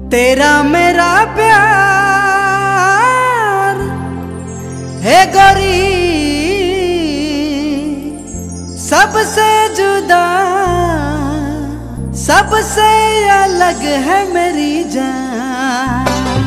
तेरा मेरा प्यार है गोरी सबसे जुदा, सबसे अलग है मेरी जान।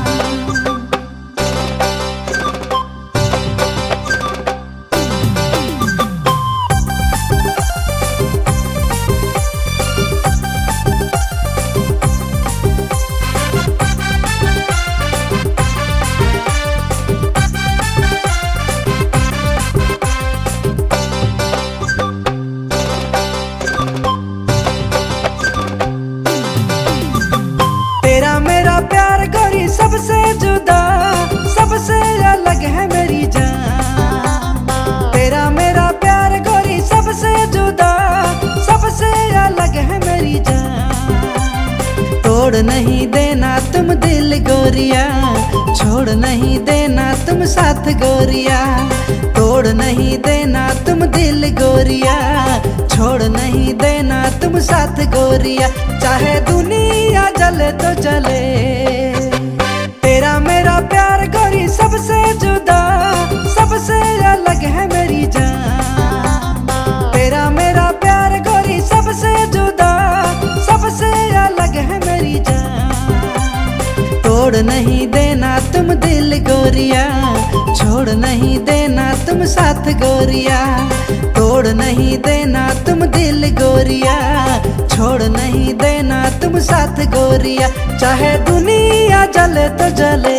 तेरा मेरा प्यार गोरी सबसे जुदा, सबसे अलग है मेरी जान। तेरा मेरा प्यार गोरी सबसे जुदा, सबसे अलग है मेरी जान। तोड़ नहीं देना तुम दिल गोरिया, छोड़ नहीं देना तुम साथ गोरिया। तोड़ नहीं देना तुम दिल गोरिया, छोड़ नहीं देना तुम साथ गोरिया। चाहे दुनिया जले तो जले, तेरा मेरा प्यार गोरी सबसे जुदा, सबसे अलग है मेरी जान। तेरा मेरा प्यार गोरी सबसे जुदा, सबसे अलग है मेरी जान। तोड़ नहीं देना तुम दिल गोरिया, छोड़ नहीं देना तुम साथ गोरिया। तोड़ नहीं देना तुम दिल गोरिया, छोड़ नहीं देना तुम साथ गोरिया। चाहे दुनिया जले तो जले।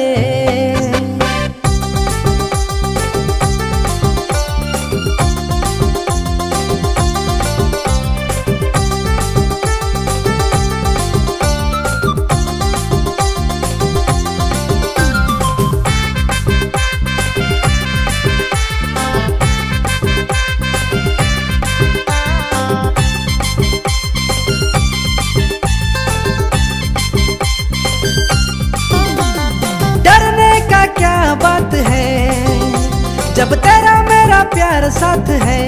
क्या बात है जब तेरा मेरा प्यार साथ है।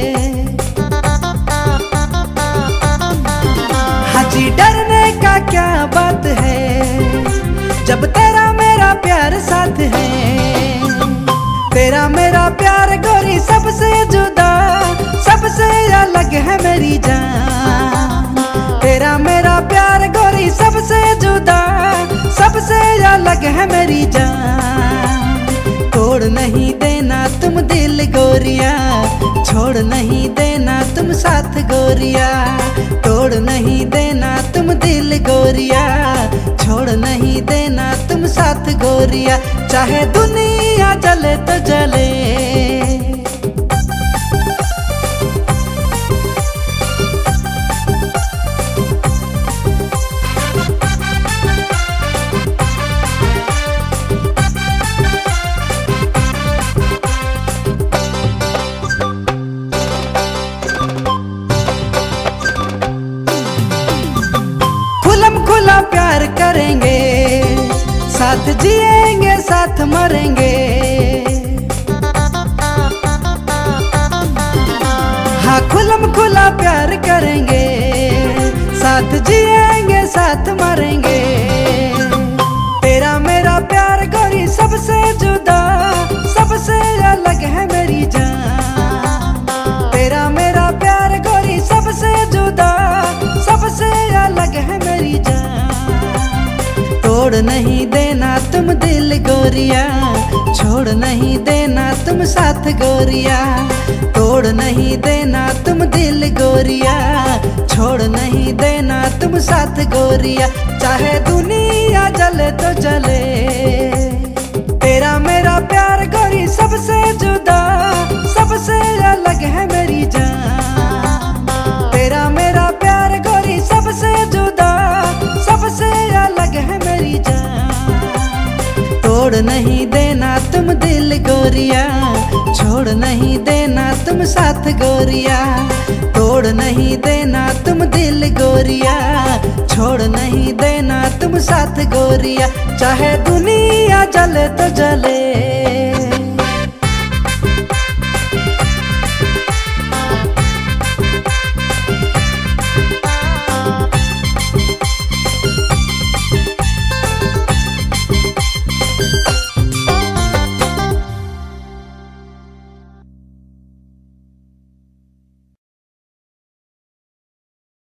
हाजी डरने का क्या बात है जब तेरा मेरा प्यार साथ है। तेरा मेरा प्यार गोरी सबसे जुदा, सबसे अलग है मेरी जान। तेरा मेरा प्यार गोरी सबसे जुदा, सबसे अलग है मेरी जान। तोड़ नहीं देना तुम दिल गोरिया, छोड़ नहीं देना तुम साथ गोरिया। तोड़ नहीं देना तुम दिल गोरिया, छोड़ नहीं देना तुम साथ गोरिया। चाहे दुनिया जले तो जले। प्यार करेंगे, साथ जिएंगे, साथ मरेंगे। हाँ खुलम खुला प्यार करेंगे, साथ जिएंगे, साथ मरेंगे। तेरा मेरा प्यार गोरी सबसे जुदा, सबसे अलग है मेरी जान। तेरा मेरा प्यार गोरी सबसे जुदा, सबसे अलग है मेरी जान। तोड़ नहीं देना तुम दिल गोरिया, छोड़ नहीं देना तुम साथ गोरिया। तोड़ नहीं देना तुम दिल गोरिया, छोड़ नहीं देना तुम साथ गोरिया। चाहे दुनिया जले तो जले। तेरा मेरा प्यार गोरी सबसे जुदा, सबसे अलग है मेरी जान। तेरा मेरा प्यार गोरी सबसे जुदा, सबसे अलग है मेरी जान। तोड़ नहीं देना तुम दिल गोरिया, छोड़ नहीं देना तुम साथ गोरिया। तोड़ नहीं देना तुम दिल गोरिया, छोड़ नहीं देना तुम साथ गोरिया। चाहे दुनिया जले तो जले।